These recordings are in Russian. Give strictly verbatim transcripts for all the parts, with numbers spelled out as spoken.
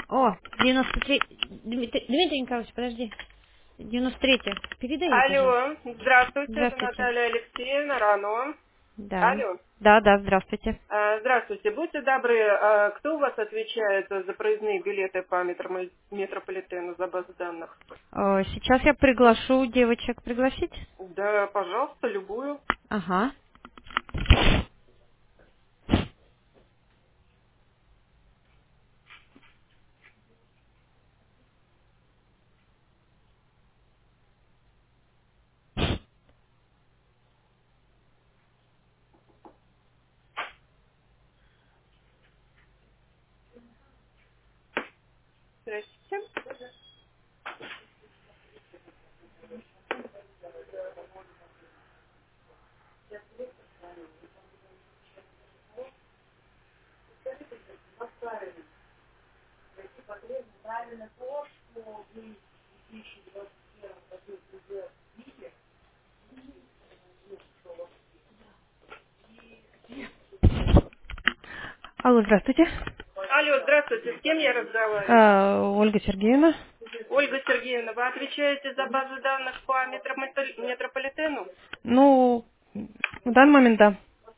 О, девяносто три. Дмитрий, Дмитрий Николаевич, подожди. девяносто три. Передай ей, пожалуйста. Алло, здравствуйте, это Здравствуйте. Наталья Алексеевна, Рано. Да. Алло, Да, да, здравствуйте. А, здравствуйте, будьте добры, а кто у вас отвечает за проездные билеты по метро- метрополитену, за базу данных? Э, Сейчас я приглашу девочек. Пригласить? Да, пожалуйста, любую. Ага. Здравствуйте. Алло, здравствуйте. Алло, здравствуйте, с кем я разговариваю? Э, Ольга Сергеевна. Ольга Сергеевна, вы отвечаете за базу данных по метрополи- метрополитену? Ну, в данный момент, да.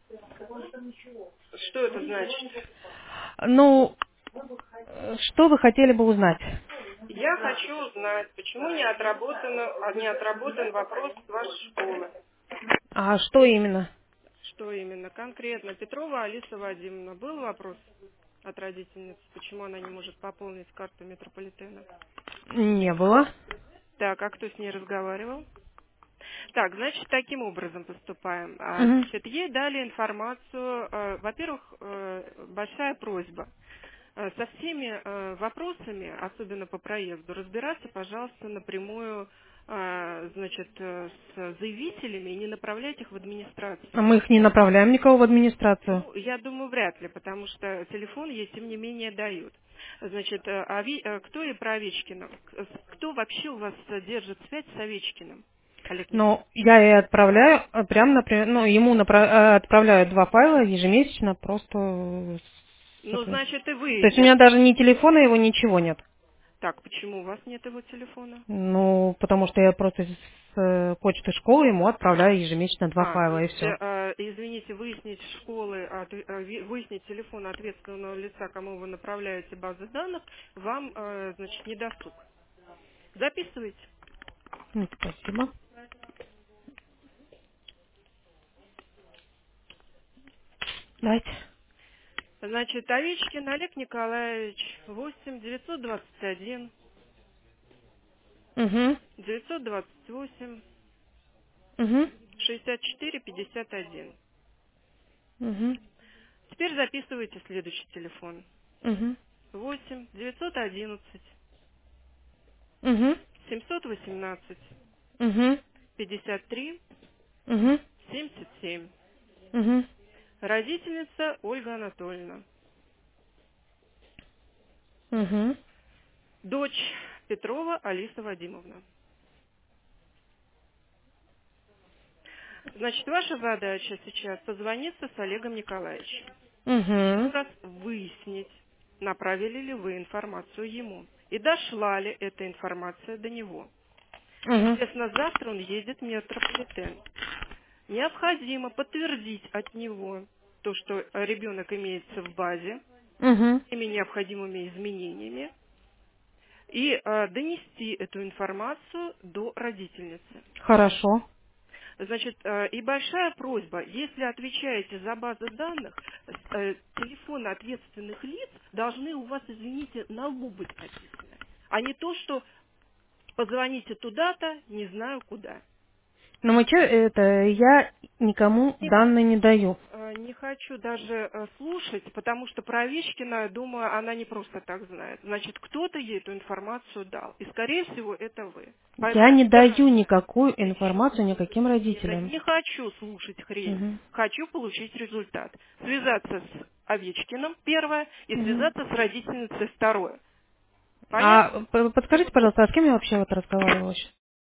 Что это значит? Ну, э, что вы хотели бы узнать? Я хочу узнать, почему не, отработано, а, не отработан вопрос с вашей школы. А что именно? Что именно конкретно? Петрова Алиса Вадимовна. Был вопрос от родительницы, почему она не может пополнить карту метрополитена? Не было. Так, а кто с ней разговаривал? Так, значит, таким образом поступаем. А, Мгм. Значит, ей дали информацию, э, во-первых, э, большая просьба. Э, Со всеми э, вопросами, особенно по проезду, разбираться, пожалуйста, напрямую, э, значит, э, с заявителями и не направлять их в администрацию. А мы их не направляем никого в администрацию. Ну, я думаю, вряд ли, потому что телефон ей, тем не менее, дают. Значит, э, Ови- э, кто и про Овечкина? К- Кто вообще у вас э, держит связь с Овечкиным, Олег Николаевич? Но я и отправляю, э, прям, например, ну, ему напра- э, отправляю два файла ежемесячно, просто... э, с Ну, этим. значит, и То вы есть у меня держите. даже ни телефона его, ничего нет. Так, почему у вас нет его телефона? Ну, потому что я просто с э, почты школы ему отправляю ежемесячно два А, то файла, и есть, все. э, извините, выяснить школы, от- э, ви- выяснить телефон ответственного лица, кому вы направляете базы данных, вам, э, значит, не досуг. Записывайте. Спасибо. Давайте. Значит, Овечкин Олег Николаевич, восемь девятьсот двадцать один Угу. девятьсот двадцать восемь Угу. шестьдесят четыре пятьдесят один. Угу. Теперь записывайте следующий телефон. Угу. восемь девятьсот одиннадцать Угу. семьсот восемнадцать Угу. пятьдесят три Угу. семьдесят семь. Угу. Родительница Ольга Анатольевна. Угу. Дочь Петрова Алиса Вадимовна. Значит, ваша задача сейчас созвониться с Олегом Николаевичем. Еще Угу. раз выяснить, направили ли вы информацию ему. И дошла ли эта информация до него. Угу. Естественно, завтра он едет в метрополитен. Необходимо подтвердить от него то, что ребенок имеется в базе, Угу. всеми необходимыми изменениями, и э, донести эту информацию до родительницы. Хорошо. Значит, э, и большая просьба, если отвечаете за базы данных, э, телефоны ответственных лиц должны у вас, извините, на лбу быть написаны, а не то, что позвоните туда-то, не знаю куда. Но мы че, это, я никому Не, данные не даю. э, не хочу даже э, слушать, потому что про Овечкина, думаю, она не просто так знает. Значит, кто-то ей эту информацию дал, и, скорее всего, это вы. Я Поэтому не первое, даю никакую информацию никаким это родителям. не хочу слушать хрень, Угу. хочу получить результат. Связаться с Овечкиным, первое, и Угу. связаться с родительницей, второе. А Понятно? п- подскажите, пожалуйста, а с кем я вообще вот разговаривала сейчас?